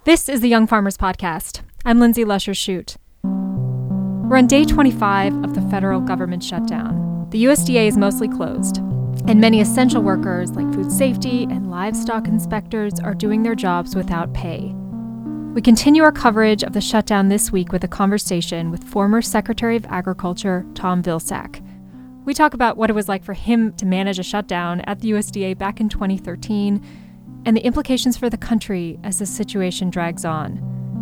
This is the Young Farmers Podcast. I'm Lindsay Lusher-Shute. We're on day 25 of the federal government shutdown. The USDA is mostly closed, and many essential workers like food safety and livestock inspectors are doing their jobs without pay. We continue our coverage of the shutdown this week with a conversation with former Secretary of Agriculture Tom Vilsack. We talk about what it was like for him to manage a shutdown at the USDA back in 2013 and the implications for the country as the situation drags on.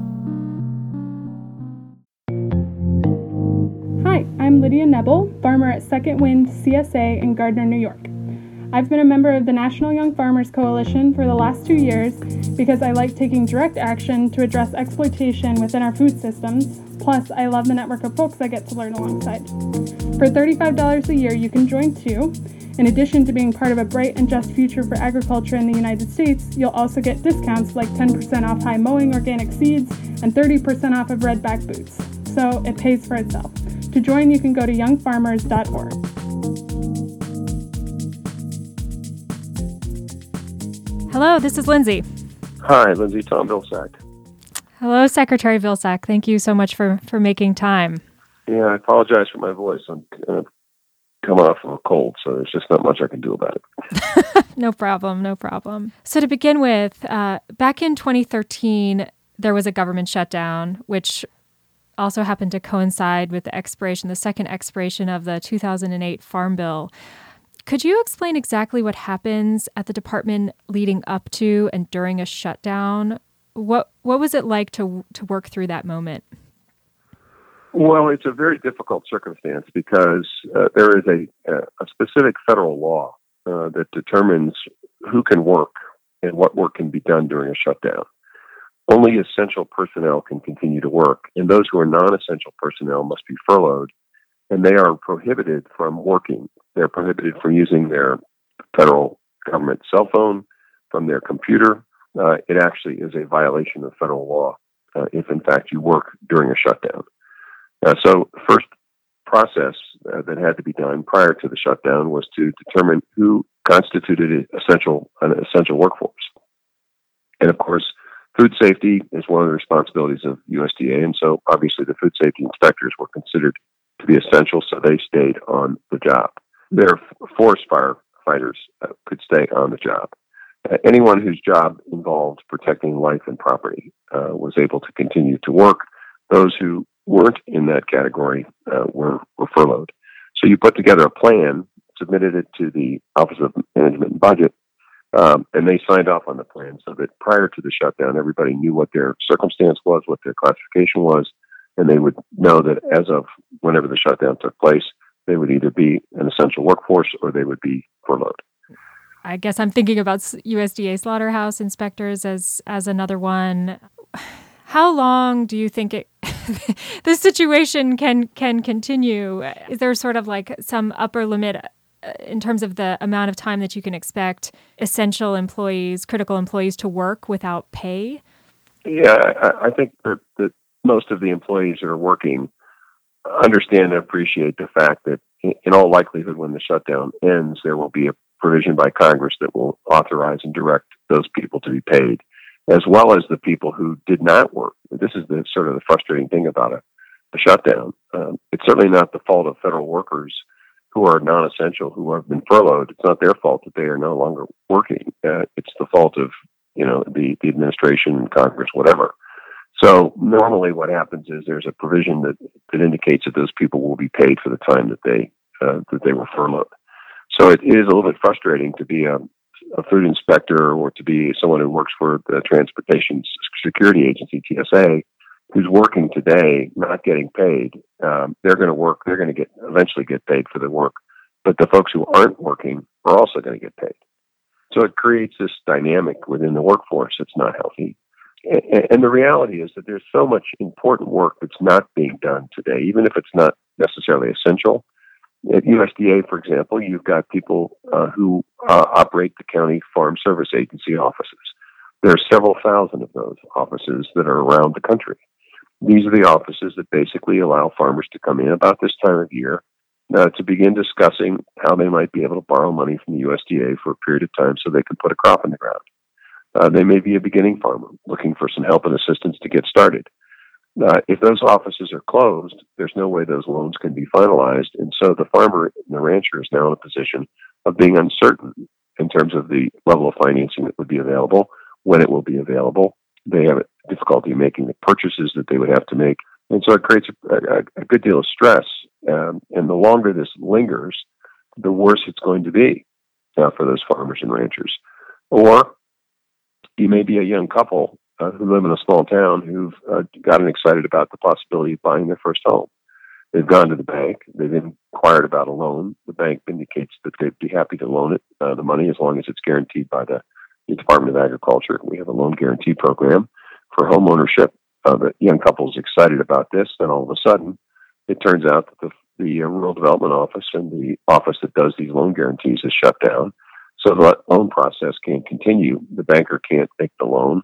Hi, I'm Lydia Nebel, farmer at Second Wind CSA in Gardner, New York. I've been a member of the National Young Farmers Coalition for the last 2 years because I like taking direct action to address exploitation within our food systems. Plus, I love the network of folks I get to learn alongside. For $35 a year, you can join too. In addition to being part of a bright and just future for agriculture in the United States, you'll also get discounts like 10% off high mowing organic seeds and 30% off of redback boots. So it pays for itself. To join, you can go to youngfarmers.org. Hello, this is Lindsay. Hi, Lindsay. Tom Vilsack. Hello, Secretary Vilsack. Thank you so much for making time. Yeah, I apologize for my voice. I'm coming off of a cold, so there's just not much I can do about it. No problem. So to begin with, back in 2013, there was a government shutdown, which also happened to coincide with the second expiration of the 2008 Farm Bill. Could you explain exactly what happens at the department leading up to and during a shutdown? What was it like to work through that moment? Well, it's a very difficult circumstance because there is a specific federal law that determines who can work and what work can be done during a shutdown. Only essential personnel can continue to work, and those who are non-essential personnel must be furloughed, and they are prohibited from working. They're prohibited from using their federal government cell phone, from their computer. It actually is a violation of federal law if, in fact, you work during a shutdown. So the first process that had to be done prior to the shutdown was to determine who constituted an essential workforce. And of course, food safety is one of the responsibilities of USDA, and so obviously the food safety inspectors were considered to be essential, so they stayed on the job. Their forest firefighters could stay on the job. Anyone whose job involved protecting life and property was able to continue to work. Those who weren't in that category were furloughed. So you put together a plan, submitted it to the Office of Management and Budget, and they signed off on the plan so that prior to the shutdown, everybody knew what their circumstance was, what their classification was, and they would know that as of whenever the shutdown took place, they would either be an essential workforce or they would be furloughed. I guess I'm thinking about USDA slaughterhouse inspectors as another one. How long do you think this situation can continue? Is there sort of like some upper limit in terms of the amount of time that you can expect essential employees, critical employees to work without pay? Yeah, I think that most of the employees that are working understand and appreciate the fact that in all likelihood, when the shutdown ends, there will be a provision by Congress that will authorize and direct those people to be paid, as well as the people who did not work. This is the sort of the frustrating thing about a shutdown. It's certainly not the fault of federal workers who are non-essential, who have been furloughed. It's not their fault that they are no longer working. It's the fault of the administration, Congress, whatever. So normally what happens is there's a provision that indicates that those people will be paid for the time that they were furloughed. So it is a little bit frustrating to be a food inspector or to be someone who works for the Transportation Security Agency, TSA, who's working today, not getting paid. They're going to work. They're going to eventually get paid for their work. But the folks who aren't working are also going to get paid. So it creates this dynamic within the workforce that's not healthy. And the reality is that there's so much important work that's not being done today, even if it's not necessarily essential. At USDA, for example, you've got people who operate the County Farm Service Agency offices. There are several thousand of those offices that are around the country. These are the offices that basically allow farmers to come in about this time of year to begin discussing how they might be able to borrow money from the USDA for a period of time so they can put a crop in the ground. They may be a beginning farmer looking for some help and assistance to get started. If those offices are closed, there's no way those loans can be finalized. And so the farmer and the rancher is now in a position of being uncertain in terms of the level of financing that would be available, when it will be available. They have difficulty making the purchases that they would have to make. And so it creates a good deal of stress. And the longer this lingers, the worse it's going to be for those farmers and ranchers. Or you may be a young couple who live in a small town who've gotten excited about the possibility of buying their first home. They've gone to the bank. They've inquired about a loan. The bank indicates that they'd be happy to loan it, the money, as long as it's guaranteed by the Department of Agriculture. We have a loan guarantee program for home ownership. The young couple is excited about this. Then all of a sudden, it turns out that the Rural Development Office and the office that does these loan guarantees is shut down. So the loan process can't continue. The banker can't make the loan.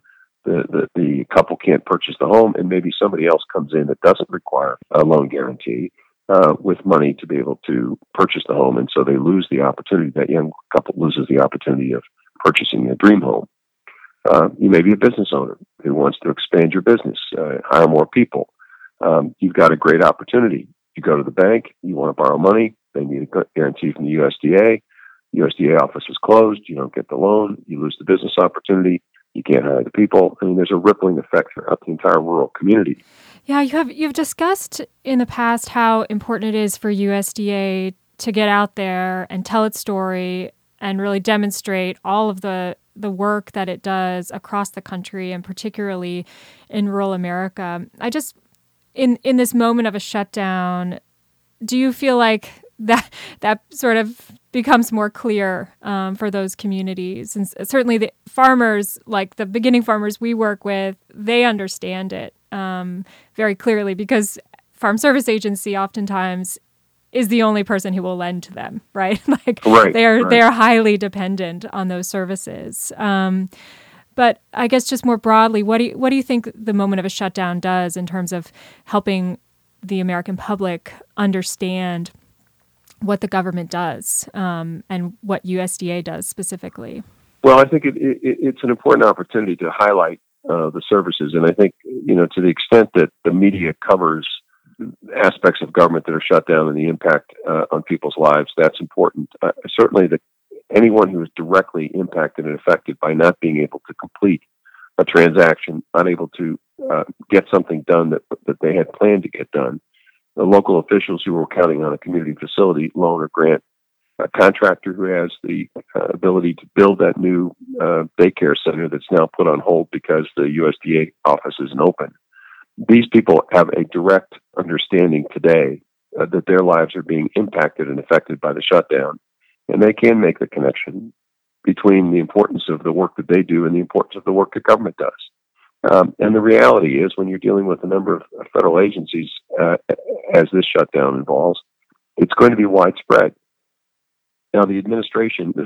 The couple can't purchase the home, and maybe somebody else comes in that doesn't require a loan guarantee with money to be able to purchase the home, and so they lose the opportunity. That young couple loses the opportunity of purchasing their dream home. You may be a business owner who wants to expand your business, hire more people. You've got a great opportunity. You go to the bank, you want to borrow money, they need a guarantee from the USDA. USDA office is closed, you don't get the loan, you lose the business opportunity, you can't hire the people. I mean, there's a rippling effect throughout the entire rural community. Yeah, you've discussed in the past how important it is for USDA to get out there and tell its story and really demonstrate all of the work that it does across the country, and particularly in rural America. I just, in this moment of a shutdown, do you feel like that sort of becomes more clear for those communities? And certainly the farmers, like the beginning farmers we work with, they understand it very clearly, because Farm Service Agency oftentimes is the only person who will lend to them, right? They are highly dependent on those services. But I guess just more broadly, what do you think the moment of a shutdown does in terms of helping the American public understand what the government does and what USDA does specifically? Well, I think it's an important opportunity to highlight the services, and I think to the extent that the media covers aspects of government that are shut down and the impact on people's lives, that's important. Certainly, that anyone who is directly impacted and affected by not being able to complete a transaction, unable to get something done that they had planned to get done, the local officials who were counting on a community facility loan or grant, a contractor who has the ability to build that new daycare center that's now put on hold because the USDA office isn't open. These people have a direct understanding today that their lives are being impacted and affected by the shutdown, and they can make the connection between the importance of the work that they do and the importance of the work that government does. And the reality is, when you're dealing with a number of federal agencies, as this shutdown involves, it's going to be widespread. Now, this administration,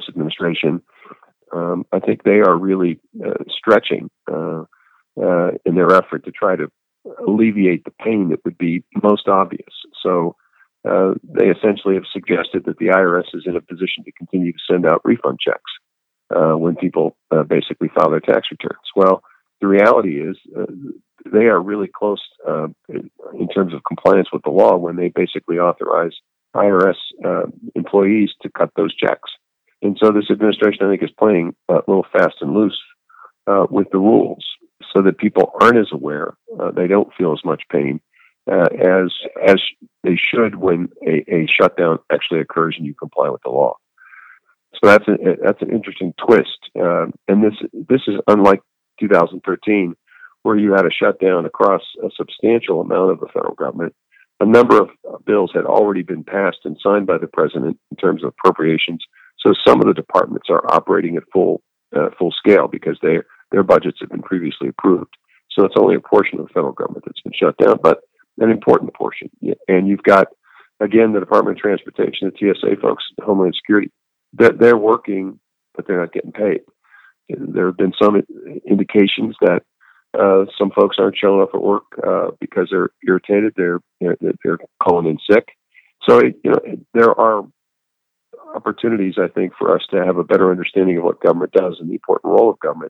I think they are really stretching in their effort to try to alleviate the pain that would be most obvious. So they essentially have suggested that the IRS is in a position to continue to send out refund checks when people basically file their tax returns. Well, the reality is they are really close in terms of compliance with the law when they basically authorize IRS employees to cut those checks. And so this administration, I think, is playing a little fast and loose with the rules so that people aren't as aware. They don't feel as much pain as they should when a shutdown actually occurs and you comply with the law. So that's an interesting twist. And this is unlike 2013, where you had a shutdown across a substantial amount of the federal government. A number of bills had already been passed and signed by the president in terms of appropriations. So some of the departments are operating at full scale because their budgets have been previously approved. So it's only a portion of the federal government that's been shut down, but an important portion. And you've got, again, the Department of Transportation, the TSA folks, Homeland Security. They're working, but they're not getting paid. There have been some indications that some folks aren't showing up at work because they're irritated. They're calling in sick. So there are opportunities, I think, for us to have a better understanding of what government does and the important role of government.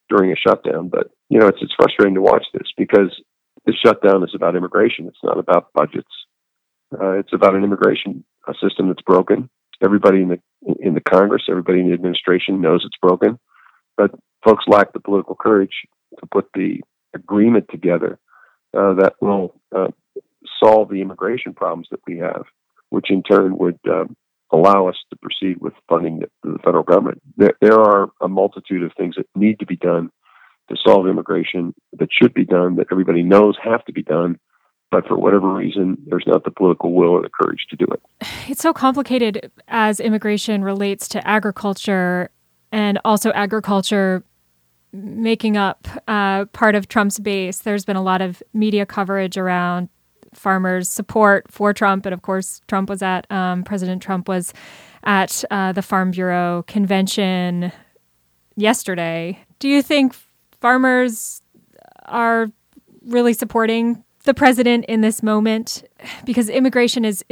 during a shutdown. But, it's frustrating to watch this because this shutdown is about immigration. It's not about budgets. It's about an immigration system that's broken. Everybody in the Congress, everybody in the administration knows it's broken, but folks lack the political courage to put the agreement together that will solve the immigration problems that we have, which in turn would allow us to proceed with funding the federal government. There are a multitude of things that need to be done to solve immigration, that should be done, that everybody knows have to be done, but for whatever reason, there's not the political will or the courage to do it. It's so complicated as immigration relates to agriculture, and also agriculture making up part of Trump's base. There's been a lot of media coverage around farmers' support for Trump, and of course, President Trump was at the Farm Bureau convention yesterday. Do you think farmers are really supporting the president in this moment? Because immigration is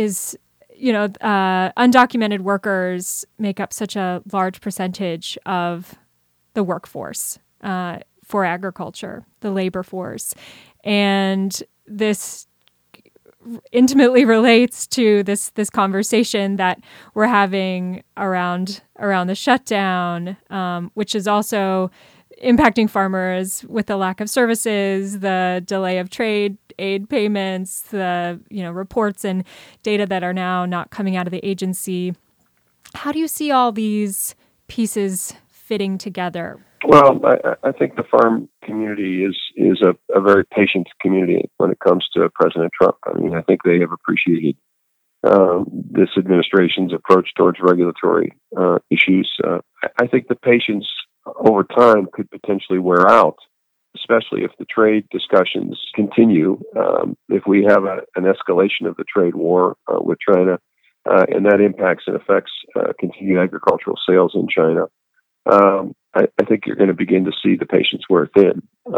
undocumented workers make up such a large percentage of the workforce for agriculture, the labor force. And this intimately relates to this conversation that we're having around the shutdown, which is also impacting farmers with the lack of services, the delay of trade aid payments, the reports and data that are now not coming out of the agency. How do you see all these pieces fitting together? Well, I think the farm community is a very patient community when it comes to President Trump. I mean, I think they have appreciated this administration's approach towards regulatory issues. I think the patience over time could potentially wear out, especially if the trade discussions continue. If we have an escalation of the trade war with China, and that impacts and affects continued agricultural sales in China, I think you're going to begin to see the patience wear thin.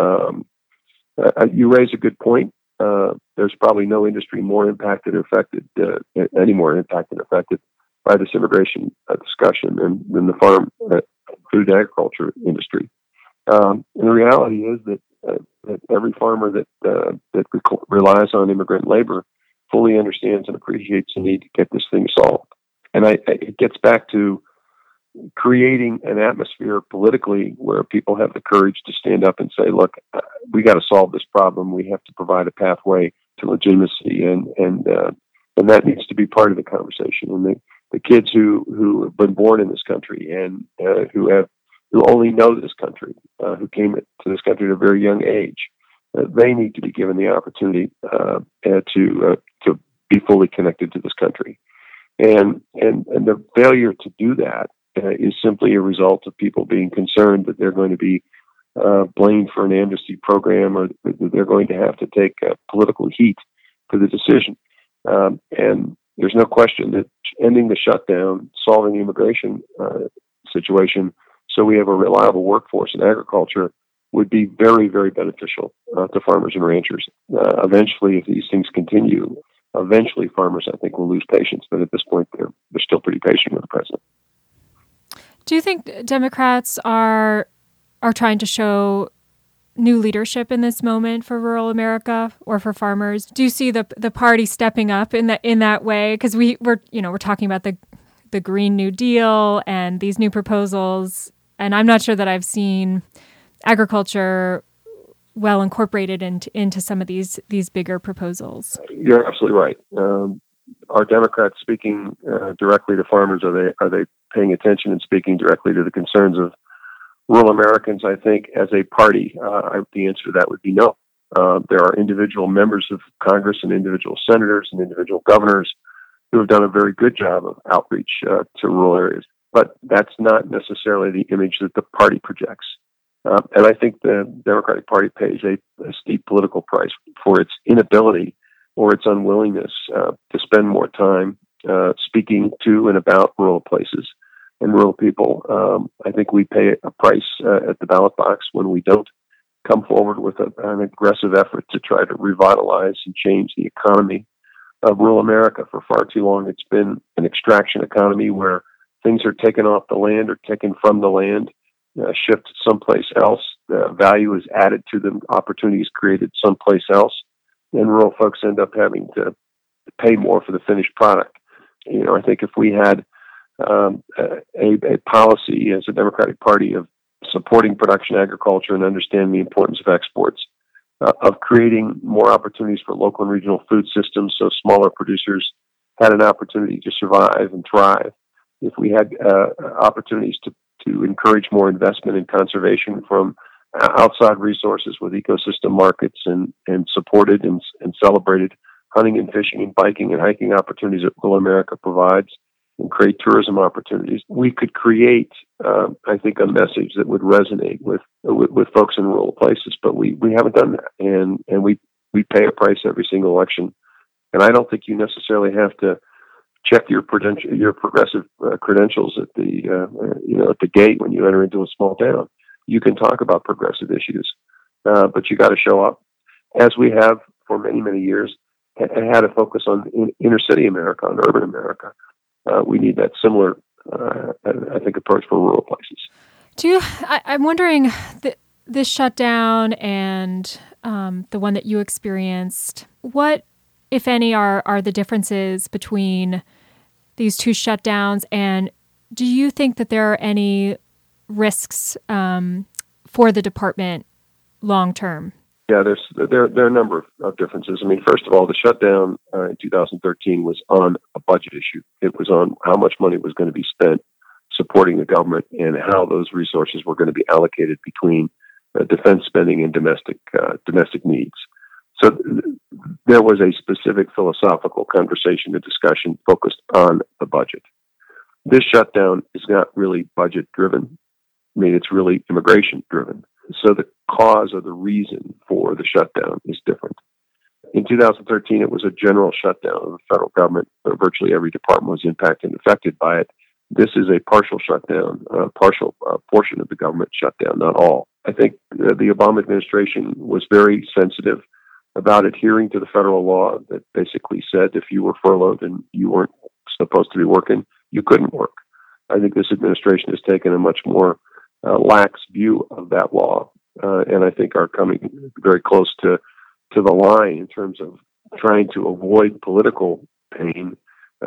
You raise a good point. There's probably no industry more impacted or affected, any more impacted or affected by this immigration discussion than the farm food and agriculture industry. And the reality is that every farmer that relies on immigrant labor fully understands and appreciates the need to get this thing solved. And it gets back to creating an atmosphere politically where people have the courage to stand up and say, look, we got to solve this problem. We have to provide a pathway to legitimacy, and that needs to be part of the conversation. And the kids who have been born in this country and who only know this country, who came to this country at a very young age, they need to be given the opportunity to be fully connected to this country. And the failure to do that is simply a result of people being concerned that they're going to be blamed for an amnesty program, or that they're going to have to take political heat for the decision. And there's no question that ending the shutdown, solving the immigration situation, so we have a reliable workforce in agriculture, would be very, very beneficial to farmers and ranchers. Eventually, if these things continue, farmers, I think, will lose patience. But at this point, they're still pretty patient with the president. Do you think Democrats are trying to show new leadership in this moment for rural America or for farmers? Do you see the party stepping up in that way? Because we're talking about the Green New Deal and these new proposals, and I'm not sure that I've seen agriculture well incorporated into some of these bigger proposals. You're absolutely right. Are Democrats speaking directly to farmers? Are they paying attention and speaking directly to the concerns of rural Americans? I think as a party, the answer to that would be no. There are individual members of Congress and individual senators and individual governors who have done a very good job of outreach to rural areas, but that's not necessarily the image that the party projects. And I think the Democratic Party pays a steep political price for its inability or its unwillingness to spend more time speaking to and about rural places and rural people. I think we pay a price at the ballot box when we don't come forward with an aggressive effort to try to revitalize and change the economy of rural America. For far too long, it's been an extraction economy where things are taken off the land or taken from the land, shift someplace else. Value is added to them, opportunities created someplace else, and rural folks end up having to pay more for the finished product. I think if we had a policy as a Democratic Party of supporting production agriculture and understanding the importance of exports, of creating more opportunities for local and regional food systems so smaller producers had an opportunity to survive and thrive, if we had opportunities to encourage more investment in conservation from outside resources with ecosystem markets and supported and celebrated hunting and fishing and biking and hiking opportunities that rural America provides, and create tourism opportunities, we could create, I think, a message that would resonate with folks in rural places. But we haven't done that, and we pay a price every single election. And I don't think you necessarily have to check your progressive credentials at the gate when you enter into a small town. You can talk about progressive issues, but you got to show up, as we have for many, many years, and had a focus on inner city America, on urban America. We need that similar, I think, approach for rural places. I'm wondering, this shutdown and the one that you experienced, what, if any, are the differences between these two shutdowns? And do you think that there are any risks for the department long term? Yeah, there are a number of differences. I mean, first of all, the shutdown in 2013 was on a budget issue. It was on how much money was going to be spent supporting the government and how those resources were going to be allocated between defense spending and domestic needs. So there was a specific philosophical conversation and discussion focused on the budget. This shutdown is not really budget driven. I mean, it's really immigration driven. So the cause or the reason for the shutdown is different. In 2013, it was a general shutdown of the federal government. Virtually every department was impacted and affected by it. This is a partial shutdown, partial portion of the government shutdown, not all. I think the Obama administration was very sensitive about adhering to the federal law that basically said if you were furloughed and you weren't supposed to be working, you couldn't work. I think this administration has taken a much more lax view of that law, and I think are coming very close to the line in terms of trying to avoid political pain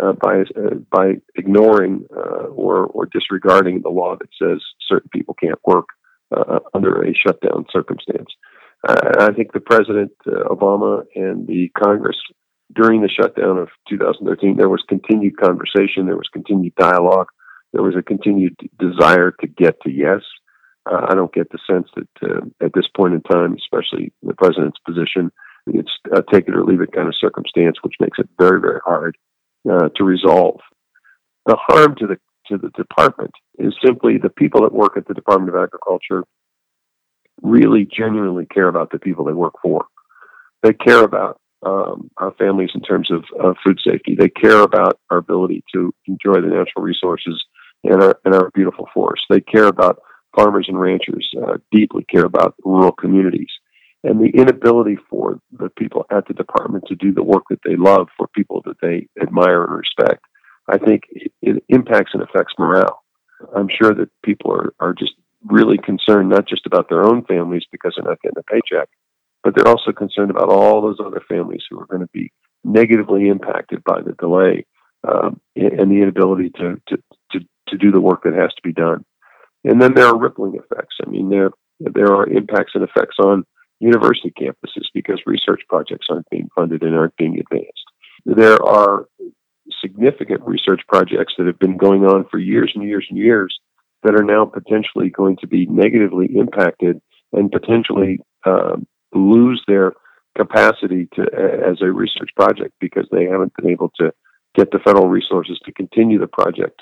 by ignoring or disregarding the law that says certain people can't work under a shutdown circumstance. I think the President Obama and the Congress during the shutdown of 2013, there was continued conversation, there was continued dialogue. There was a continued desire to get to yes. I don't get the sense that at this point in time, especially the president's position, it's a take it or leave it kind of circumstance, which makes it very, very hard to resolve. The harm to the department is simply the people that work at the Department of Agriculture really genuinely care about the people they work for. They care about our families in terms of food safety. They care about our ability to enjoy the natural resources and our beautiful forests. They care about farmers and ranchers, deeply care about rural communities. And the inability for the people at the department to do the work that they love for people that they admire and respect, I think it impacts and affects morale. I'm sure that people are just really concerned not just about their own families because they're not getting a paycheck, but they're also concerned about all those other families who are going to be negatively impacted by the delay and the inability to do the work that has to be done. And then there are rippling effects. I mean, there are impacts and effects on university campuses because research projects aren't being funded and aren't being advanced. There are significant research projects that have been going on for years and years and years that are now potentially going to be negatively impacted and potentially lose their capacity as a research project because they haven't been able to get the federal resources to continue the project.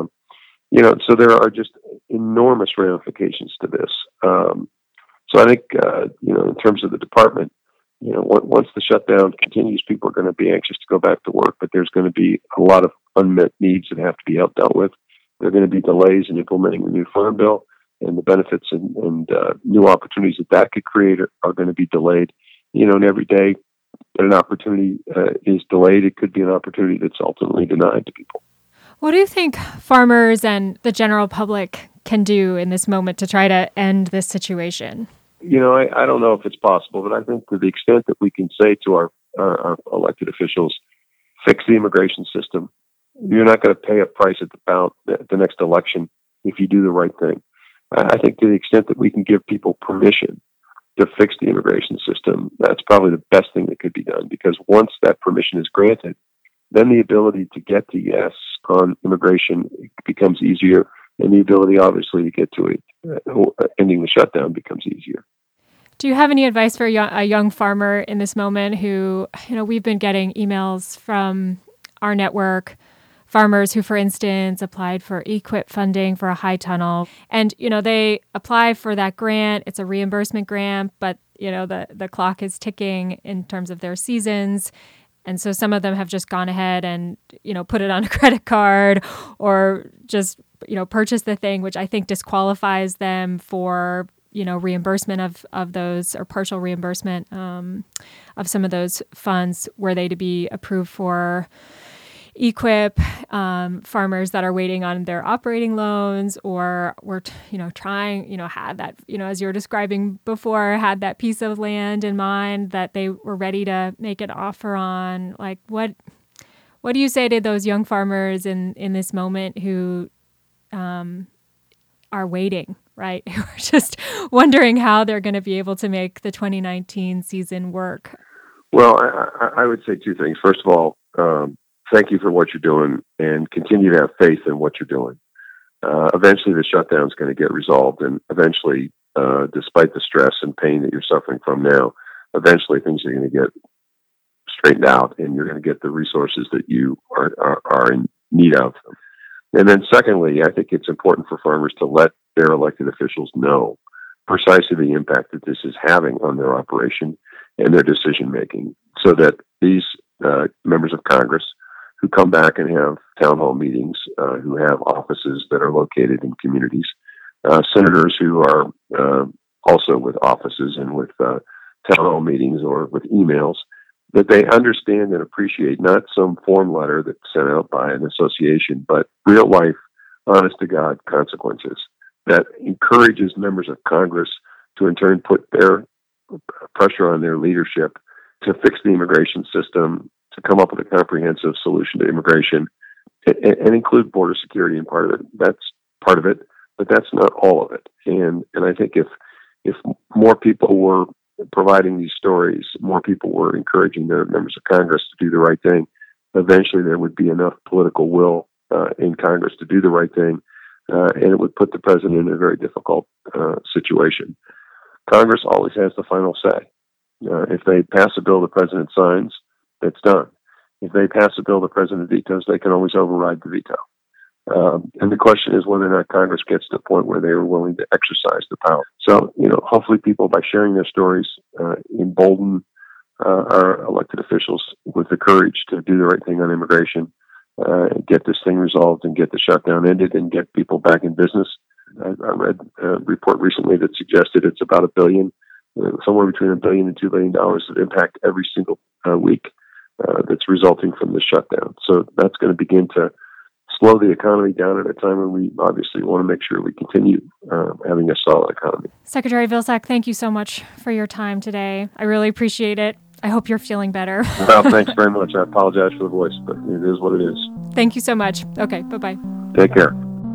So there are just enormous ramifications to this. So I think, in terms of the department, once the shutdown continues, people are going to be anxious to go back to work, but there's going to be a lot of unmet needs that have to be dealt with. There are going to be delays in implementing the new farm bill, and the benefits and new opportunities that could create are going to be delayed. And every day that an opportunity is delayed, it could be an opportunity that's ultimately denied to people. What do you think farmers and the general public can do in this moment to try to end this situation? I don't know if it's possible, but I think to the extent that we can say to our elected officials, fix the immigration system. You're not going to pay a price at the next election if you do the right thing. I think to the extent that we can give people permission to fix the immigration system, that's probably the best thing that could be done, because once that permission is granted, then the ability to get to yes on immigration becomes easier, and the ability, obviously, to get to it, ending the shutdown, becomes easier. Do you have any advice for a young farmer in this moment who, we've been getting emails from our network, farmers who, for instance, applied for EQIP funding for a high tunnel, and, they apply for that grant. It's a reimbursement grant, but, the clock is ticking in terms of their seasons. And so some of them have just gone ahead and, put it on a credit card or just, purchase the thing, which I think disqualifies them for, reimbursement of those, or partial reimbursement of some of those funds were they to be approved for EQIP. Farmers that are waiting on their operating loans, or were, trying, had that, as you were describing before, had that piece of land in mind that they were ready to make an offer on. Like, what do you say to those young farmers in this moment who are waiting, right? Who are just wondering how they're going to be able to make the 2019 season work? Well, I would say two things. First of all, thank you for what you're doing, and continue to have faith in what you're doing. Eventually, the shutdown is going to get resolved, and eventually, despite the stress and pain that you're suffering from now, eventually things are going to get straightened out, and you're going to get the resources that you are in need of. And then secondly, I think it's important for farmers to let their elected officials know precisely the impact that this is having on their operation and their decision making, so that these members of Congress who come back and have town hall meetings, who have offices that are located in communities, senators who are also with offices and with town hall meetings or with emails, that they understand and appreciate not some form letter that's sent out by an association, but real life, honest to God consequences that encourages members of Congress to in turn put their pressure on their leadership to fix the immigration system, to come up with a comprehensive solution to immigration, and include border security in part of it. That's part of it, but that's not all of it. And I think if more people were providing these stories, more people were encouraging their members of Congress to do the right thing, eventually there would be enough political will in Congress to do the right thing, and it would put the president in a very difficult situation. Congress always has the final say. If they pass a bill the president signs, it's done. If they pass a bill the president vetoes, they can always override the veto. And the question is whether or not Congress gets to the point where they are willing to exercise the power. So, hopefully people, by sharing their stories, embolden our elected officials with the courage to do the right thing on immigration, get this thing resolved and get the shutdown ended and get people back in business. I read a report recently that suggested it's about $1 billion, somewhere between $1 billion and $2 billion of impact every single week that's resulting from the shutdown. So that's going to begin to slow the economy down at a time when we obviously want to make sure we continue having a solid economy. Secretary Vilsack, thank you so much for your time today. I really appreciate it. I hope you're feeling better. Well, thanks very much. I apologize for the voice, but it is what it is. Thank you so much. Okay, bye-bye. Take care.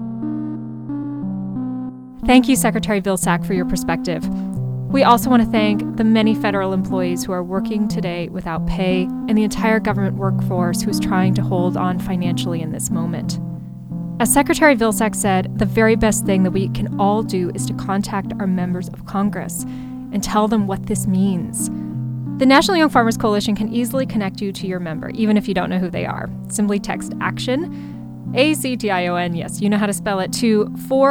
Thank you, Secretary Vilsack, for your perspective. We also want to thank the many federal employees who are working today without pay and the entire government workforce who's trying to hold on financially in this moment. As Secretary Vilsack said, the very best thing that we can all do is to contact our members of Congress and tell them what this means. The National Young Farmers Coalition can easily connect you to your member, even if you don't know who they are. Simply text ACTION, ACTION, yes, you know how to spell it, to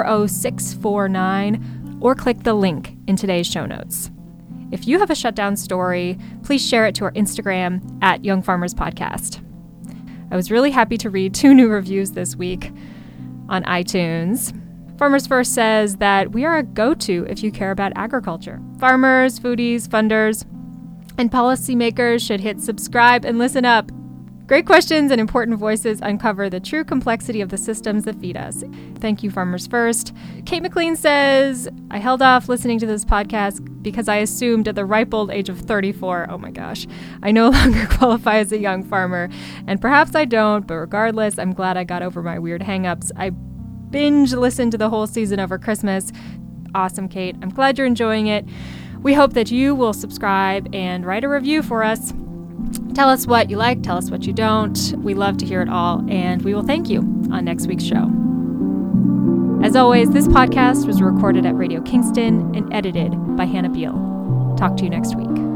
40649, or click the link in today's show notes. If you have a shutdown story, please share it to our Instagram at Young Farmers Podcast. I was really happy to read 2 new reviews this week on iTunes. Farmers First says that we are a go-to if you care about agriculture. Farmers, foodies, funders, and policymakers should hit subscribe and listen up. Great questions and important voices uncover the true complexity of the systems that feed us. Thank you, Farmers First. Kate McLean says, I held off listening to this podcast because I assumed at the ripe old age of 34, oh my gosh, I no longer qualify as a young farmer. And perhaps I don't, but regardless, I'm glad I got over my weird hangups. I binge listened to the whole season over Christmas. Awesome, Kate. I'm glad you're enjoying it. We hope that you will subscribe and write a review for us. Tell us what you like, tell us what you don't. We love to hear it all, and we will thank you on next week's show. As always, this podcast was recorded at Radio Kingston and edited by Hannah Beal. Talk to you next week.